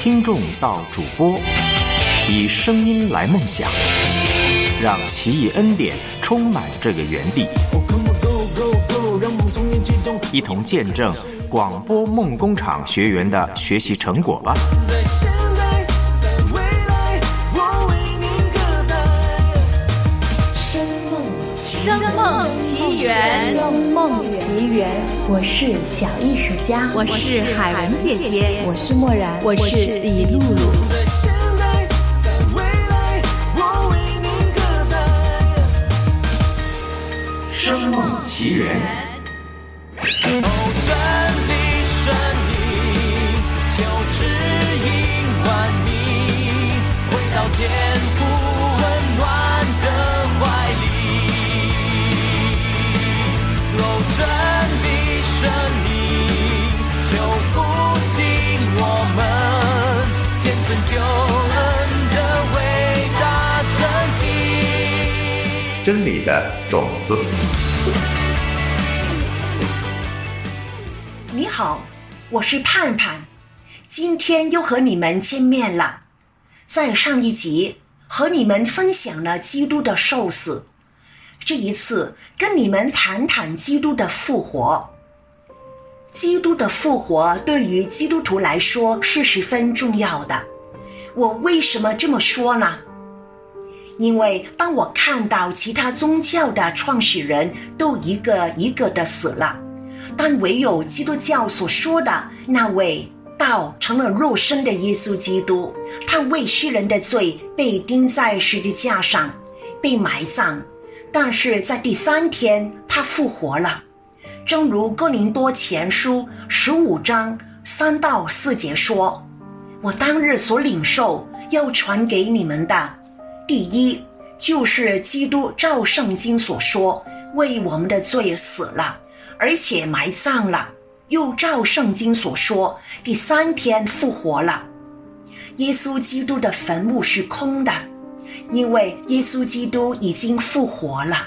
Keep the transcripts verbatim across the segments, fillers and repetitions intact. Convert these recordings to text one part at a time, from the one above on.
听众到主播，以声音来梦想，让奇异恩典充满这个园地，一同见证广播梦工厂学员的学习成果吧。 声梦奇缘， 声梦奇缘，我是小艺术家， 我是海文姐姐， 我是默然， 我是李露露。 声梦奇缘。 哦，真理神灵，求指引万民，回到天父温暖的怀里。哦，真理神灵，求复兴我们，见证救恩的伟大神迹。 真理的种子。 你好，我是盼盼，今天又和你们见面了。在上一集和你们分享了基督的受死，这一次跟你们谈谈基督的复活。基督的复活对于基督徒来说是十分重要的。我为什么这么说呢？因为当我看到其他宗教的创始人都一个一个的死了，但唯有基督教所说的那位道成了肉身的耶稣基督，他为世人的罪被钉在十字架上，被埋葬，但是在第三天他复活了。正如哥林多前书十五章三到四节说，我当日所领受要传给你们的，第一就是基督照圣经所说为我们的罪死了，而且埋葬了，又照圣经所说第三天复活了。耶稣基督的坟墓是空的，因为耶稣基督已经复活了。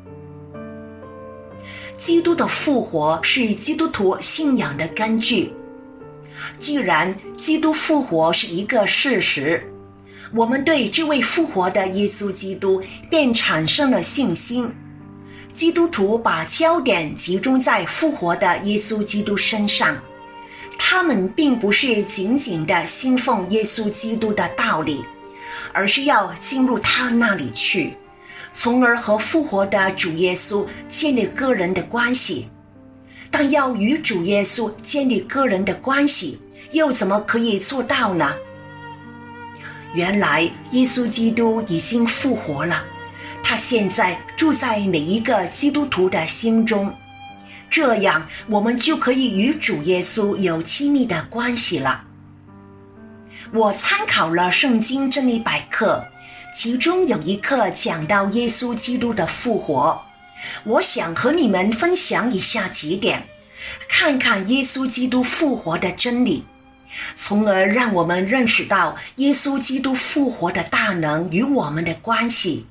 基督的复活是基督徒信仰的根据。既然基督复活是一个事实，我们对这位复活的耶稣基督便产生了信心。基督徒把焦点集中在复活的耶稣基督身上，他们并不是仅仅的信奉耶稣基督的道理，而是要进入他那里去，从而和复活的主耶稣建立个人的关系。但要与主耶稣建立个人的关系，又怎么可以做到呢？原来耶稣基督已经复活了，他现在住在每一个基督徒的心中，这样我们就可以与主耶稣有亲密的关系了。我参考了圣经真理百科，其中有一课讲到耶稣基督的复活，我想和你们分享以下几点，看看耶稣基督复活的真理，从而让我们认识到耶稣基督复活的大能与我们的关系。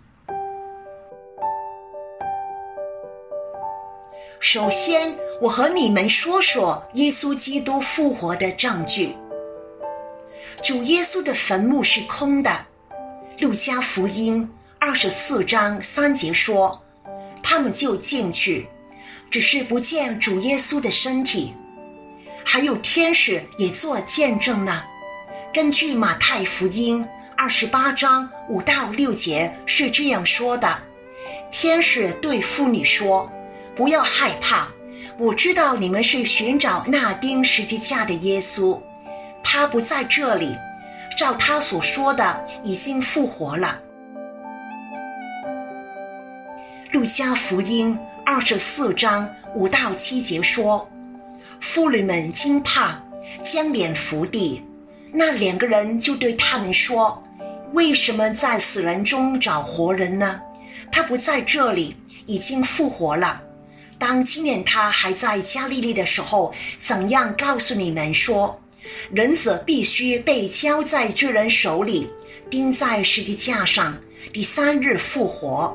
首先，我和你们说说耶稣基督复活的证据。主耶稣的坟墓是空的，路加福音二十四章三节说，他们就进去，只是不见主耶稣的身体。还有天使也做见证呢。根据马太福音二十八章五到六节是这样说的，天使对妇女说，不要害怕，我知道你们是寻找那钉十字架的耶稣，他不在这里，照他所说的已经复活了。路加福音二十四章五到七节说，妇女们惊怕，将脸伏地，那两个人就对他们说，为什么在死人中找活人呢？他不在这里，已经复活了。当纪念他还在加利利的时候，怎样告诉你们说，人子必须被交在这人手里，钉在十字架上，第三日复活。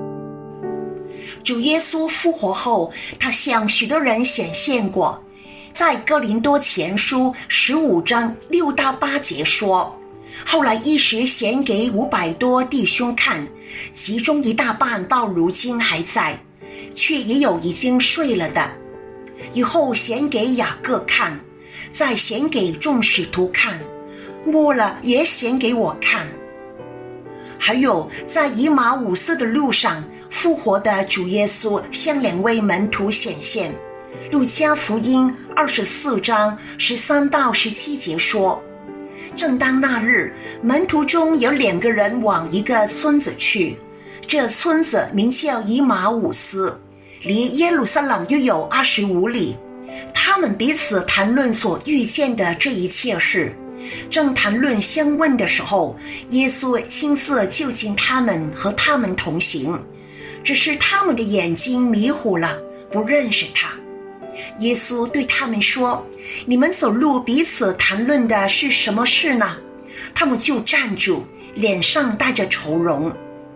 主耶稣复活后，他向许多人显现过， 在哥林多前书十五章六到八节说，后来一时显给五百多弟兄看，其中一大半到如今还在，却也有已经睡了的。以后显给雅各看，再显给众使徒看，末了也显给我看。还有在以马五斯的路上，复活的主耶稣向两位门徒显现。路加福音二十四章十三到十七节说，正当那日，门徒中有两个人往一个村子去，这村子名叫以马五斯，离耶路撒冷约有二十五里。他们彼此谈论所遇见的这一切事，正谈论相问的时候，耶稣亲自就近他们，和他们同行，只是他们的眼睛迷糊了，不认识他。耶稣对他们说，你们走路彼此谈论的是什么事呢？他们就站住，脸上带着愁容。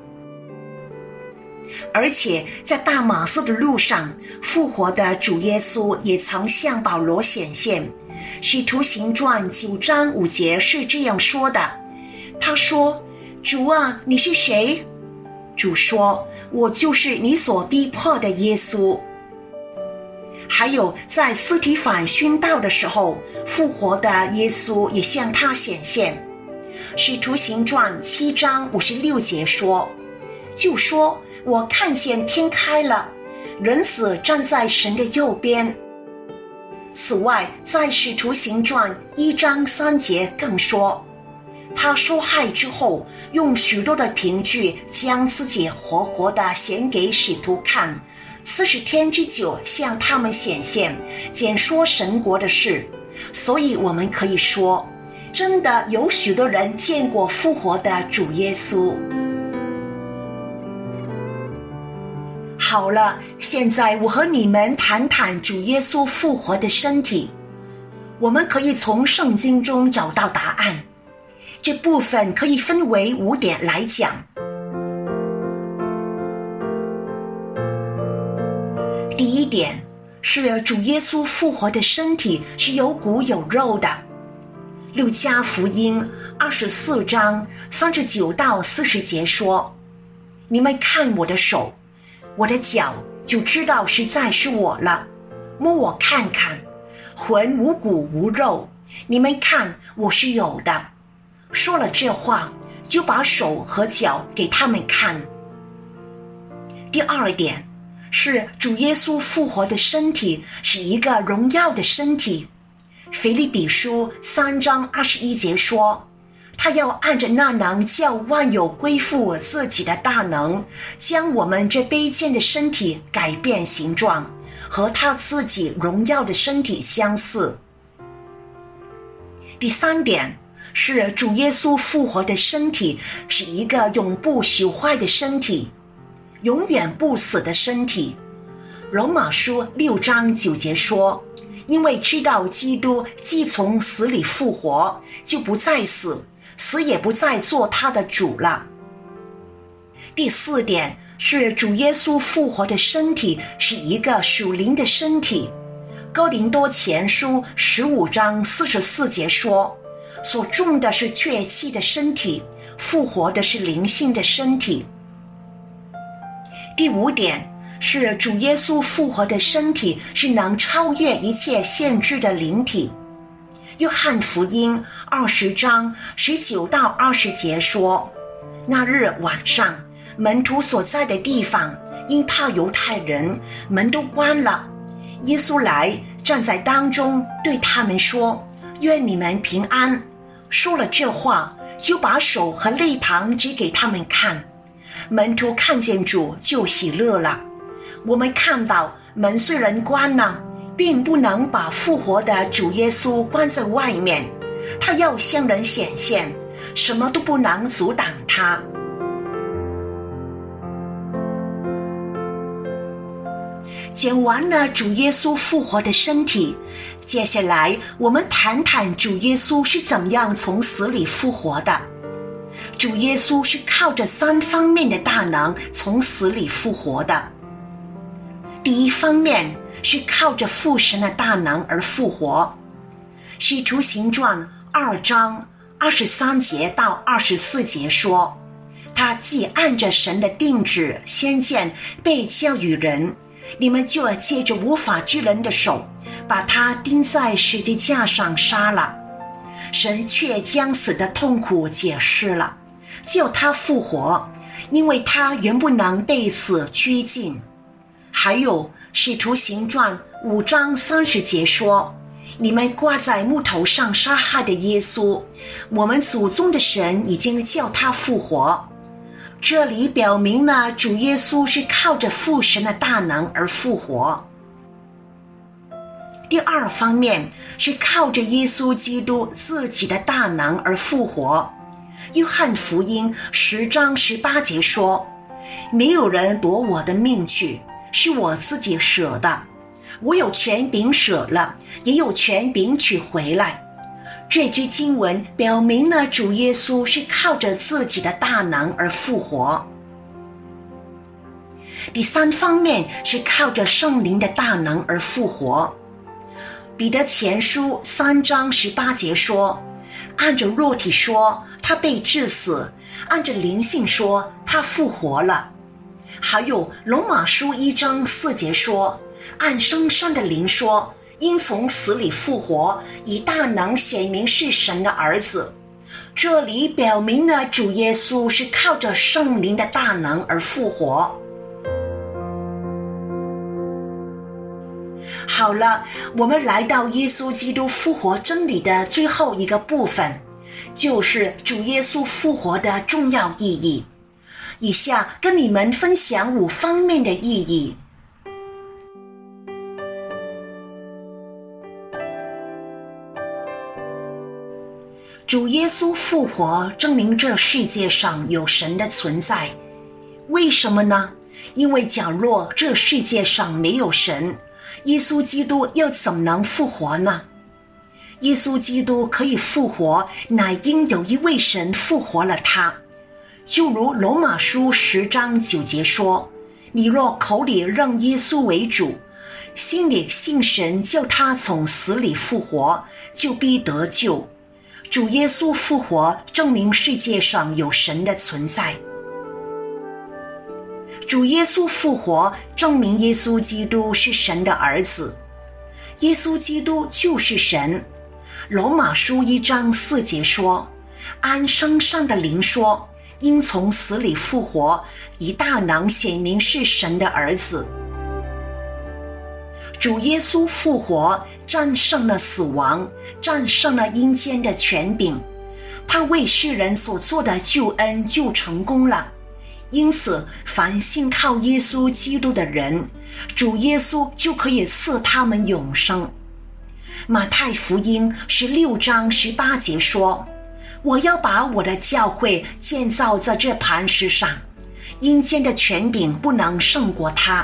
而且在大马色的路上，复活的主耶稣也曾向保罗显现。使徒行传九章五节是这样说的，他说，主啊，你是谁？主说，我就是你所逼迫的耶稣。还有在司提反殉道的时候，复活的耶稣也向他显现。使徒行传七章五十六节说，就说，我看见天开了，人子站在神的右边。此外，在使徒行传一章三节更说，他受害之后，用许多的凭据将自己活活地显给使徒看，四十天之久向他们显现，简说神国的事。所以我们可以说，真的有许多人见过复活的主耶稣。好了，现在我和你们谈谈主耶稣复活的身体。我们可以从圣经中找到答案，这部分可以分为五点来讲。第一点是主耶稣复活的身体是有骨有肉的。路加福音二十四章三十九到四十节说，你们看我的手，我的脚，就知道实在是我了。摸我看看，魂无骨无肉，你们看我是有的。说了这话，就把手和脚给他们看。第二点是主耶稣复活的身体是一个荣耀的身体。腓立比书三章二十一节说，他要按着那能叫万有归附自己的大能，将我们这卑贱的身体改变形状，和他自己荣耀的身体相似。第三点是主耶稣复活的身体是一个永不朽坏的身体，永远不死的身体。罗马书六章九节说，因为知道基督既从死里复活，就不再死，死也不再做他的主了。第四点是主耶稣复活的身体是一个属灵的身体。哥林多前书十五章四十四节说，所种的是血气的身体，复活的是灵性的身体。第五点是主耶稣复活的身体是能超越一切限制的灵体。约翰福音二十章十九到二十节说，那日晚上，门徒所在的地方因怕犹太人，门都关了。耶稣来站在当中，对他们说，愿你们平安。说了这话，就把手和肋旁指给他们看。门徒看见主就喜乐了。我们看到门虽然关了，并不能把复活的主耶稣关在外面，他要向人显现，什么都不能阻挡他。讲完了主耶稣复活的身体，接下来我们谈谈主耶稣是怎样从死里复活的。主耶稣是靠着三方面的大能从死里复活的。 第一方面是靠着父神的大能而复活。使徒行传二章二十三节到二十四节说，他既按着神的定旨先见被交与人，你们就借着无法之人的手把他钉在十字架上杀了。神却将死的痛苦解释了，叫他复活，因为他原不能被死拘禁。还有使徒行传五章三十节说，你们挂在木头上杀害的耶稣，我们祖宗的神已经叫他复活。这里表明了主耶稣是靠着父神的大能而复活。第二方面是靠着耶稣基督自己的大能而复活。约翰福音十章十八节说，没有人夺我的命去，是我自己舍的，我有权柄舍了，也有权柄取回来。这句经文表明了主耶稣是靠着自己的大能而复活。第三方面是靠着圣灵的大能而复活。彼得前书三章十八节说，按着肉体说他被治死，按着灵性说他复活了。还有罗马书一章四节说，按生生的灵说，因从死里复活，以大能显明是神的儿子。这里表明了主耶稣是靠着圣灵的大能而复活。好了，我们来到耶稣基督复活真理的最后一个部分，就是主耶稣复活的重要意义。以下跟你们分享五方面的意义。主耶稣复活证明这世界上有神的存在。为什么呢？因为假若这世界上没有神，耶稣基督又怎能复活呢？耶稣基督可以复活，乃因有一位神复活了他。就如罗马书十章九节说，你若口里认耶稣为主，心里信神叫他从死里复活，就必得救。主耶稣复活证明世界上有神的存在。主耶稣复活证明耶稣基督是神的儿子。耶稣基督就是神。罗马书一章四节说，按生上的灵说，因从死里复活，以大能显明是神的儿子。主耶稣复活战胜了死亡，战胜了阴间的权柄，他为世人所做的救恩就成功了。因此凡信靠耶稣基督的人，主耶稣就可以赐他们永生。马太福音十六章十八节说，我要把我的教会建造在这磐石上，阴间的权柄不能胜过他。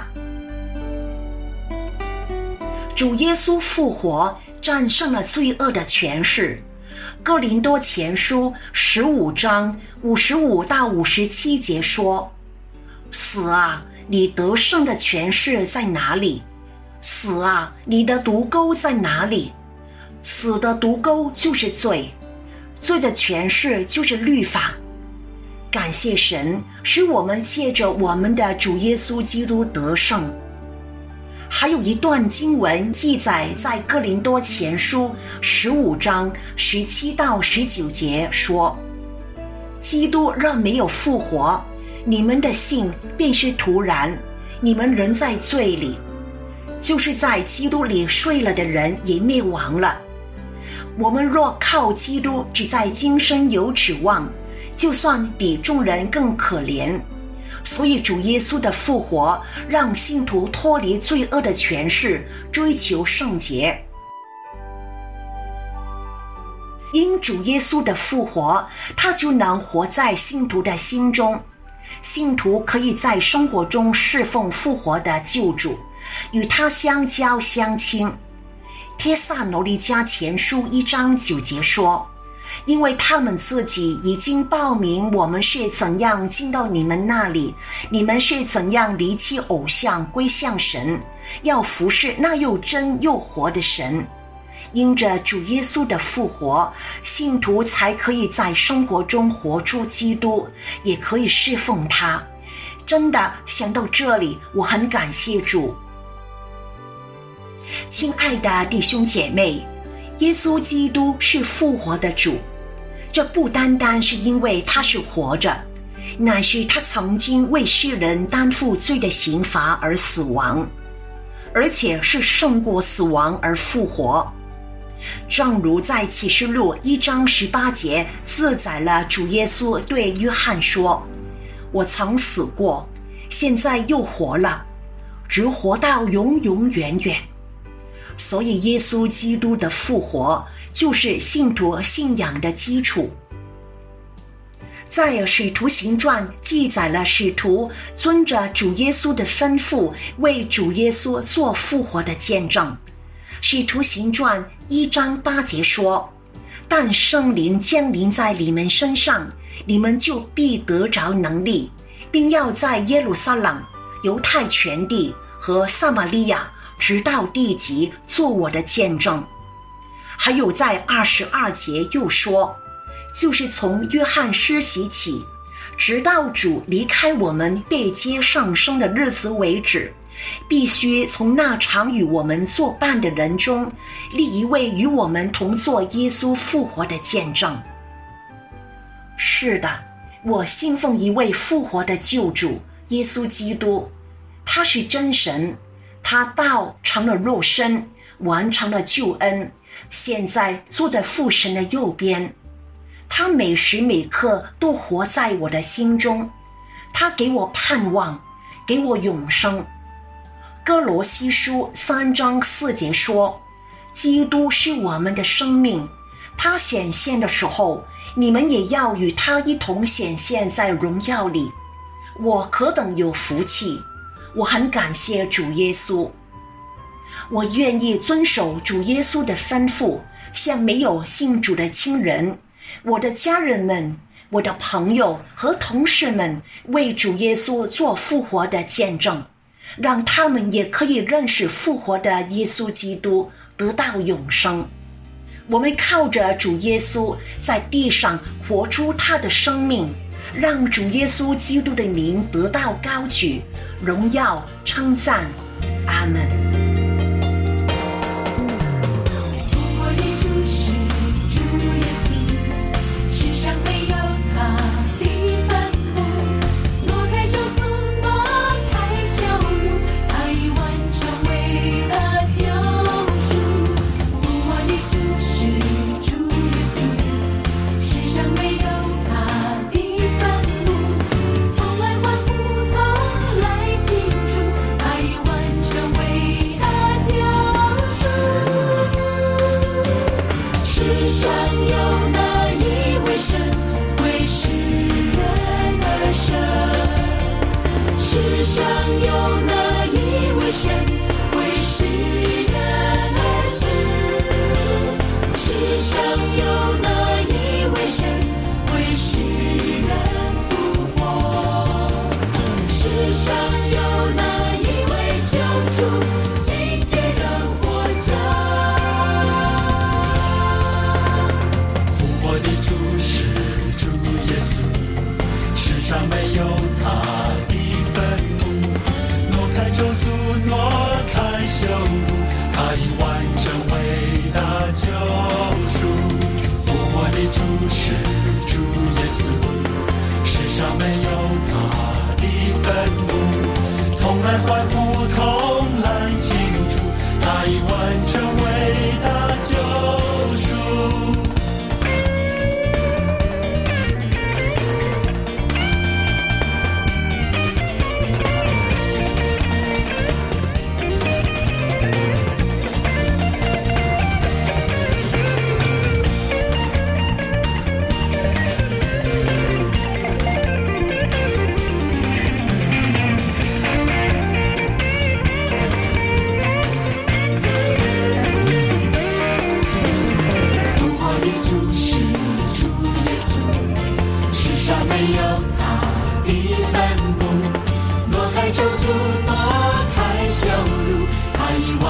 主耶稣复活战胜了罪恶的权势。哥林多前书十五章五十五到五十七节说，死啊，你得胜的权势在哪里？死啊，你的毒钩在哪里？死的毒钩就是罪，罪的权势就是律法。感谢神，使我们借着我们的主耶稣基督得胜。还有一段经文记载在哥林多前书十五章十七到十九节说，基督若没有复活，你们的信便是徒然，你们仍在罪里。就是在基督里睡了的人也灭亡了。我们若靠基督只在今生有指望，就算比众人更可怜。所以主耶稣的复活让信徒脱离罪恶的权势，追求圣洁。因主耶稣的复活，他就能活在信徒的心中。信徒可以在生活中侍奉复活的救主，与他相交相亲。帖撒罗尼迦前书一章九节说， 因为他们自己已经报明我们是怎样进到你们那里，你们是怎样离弃偶像归向神，要服侍那又真又活的神。因着主耶稣的复活，信徒才可以在生活中活出基督，也可以侍奉他。真的，想到这里，我很感谢主。亲爱的弟兄姐妹，耶稣基督是复活的主，这不单单是因为他是活着，乃是他曾经为世人担负罪的刑罚而死亡，而且是胜过死亡而复活。正如在启示录一章十八节记载了主耶稣对约翰说，我曾死过，现在又活了，直活到永永远远。所以耶稣基督的复活就是信徒信仰的基础。在使徒行传记载了使徒遵着主耶稣的吩咐为主耶稣做复活的见证。使徒行传一章八节说，但圣灵降临在你们身上，你们就必得着能力，并要在耶路撒冷、犹太全地和撒玛利亚直到地极做我的见证。还有在二十二节又说，就是从约翰施洗起，直到主离开我们被接上升的日子为止，必须从那常与我们作伴的人中立一位与我们同作耶稣复活的见证。是的，我信奉一位复活的救主耶稣基督，他是真神，他道成了肉身，完成了救恩，现在坐在父神的右边。他每时每刻都活在我的心中，他给我盼望，给我永生。哥罗西书三章四节说，基督是我们的生命，他显现的时候，你们也要与他一同显现在荣耀里。我何等有福气，我很感谢主耶稣。我愿意遵守主耶稣的吩咐，向没有信主的亲人、我的家人们、我的朋友和同事们为主耶稣做复活的见证，让他们也可以认识复活的耶稣基督，得到永生。我们靠着主耶稣在地上活出他的生命，让主耶稣基督的名得到高举、荣耀、称赞。阿们。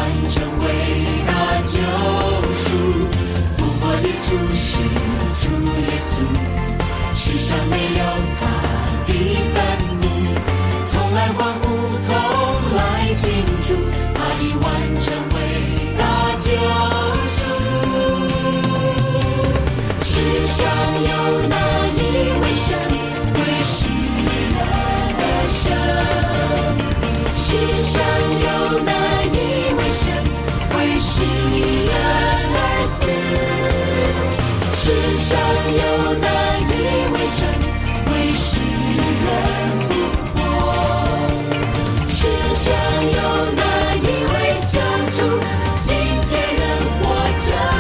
完成伟大救赎。复活的主是主耶稣，世上没有他的坟墓，同来欢呼，同来庆祝，他已完成伟大救赎。世上有哪一位神为世人而生？世上有哪一位神为世人而死？世上有哪一位神为世人复活？世上有哪一位救主今天仍活着？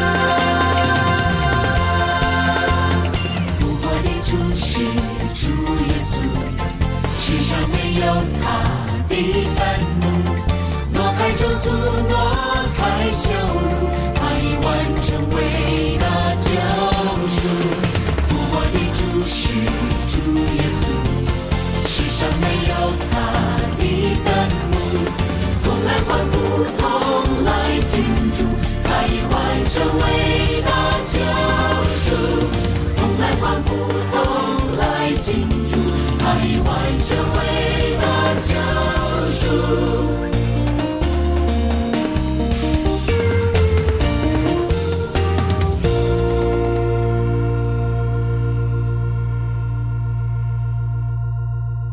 复活的主是主耶稣，世上没有他的坟墓，挪开咒诅，挪开羞辱，他已完成伟大救赎。复活的主是主耶稣，世上没有他的坟墓，同来欢呼，同来庆祝，他已完成伟大救赎。同来欢呼，同来庆祝，他已完成伟大救赎。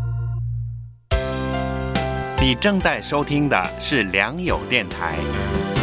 你正在收听的是良友电台，